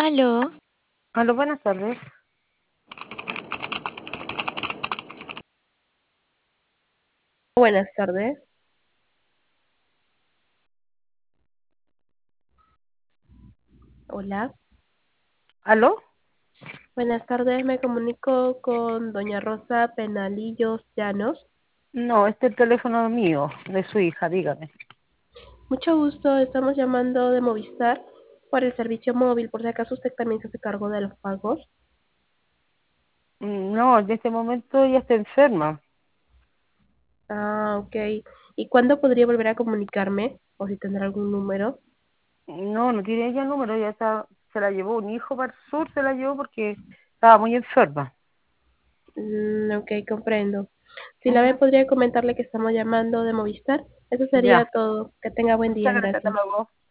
Aló, Aló, buenas tardes. Buenas tardes. Hola. ¿Aló? Buenas tardes. Me comunico con doña Rosa Penalillos Llanos. No, este es el teléfono mío, de su hija, dígame. Mucho gusto. Estamos llamando de Movistar por el servicio móvil. Por si acaso usted también se hace cargo de los pagos. No, en este momento ella está enferma. Ah, ok. ¿Y cuándo podría volver a comunicarme? O si tendrá algún número. No, no tiene ella el número, ella está, se la llevó un hijo para el sur, se la llevó porque estaba muy enferma. Ok, comprendo. Si la ve, Ujú. podría comentarle que estamos llamando de Movistar. Eso sería Ya, todo. Que tenga buen día. muchas gracias, hasta Gracias. luego.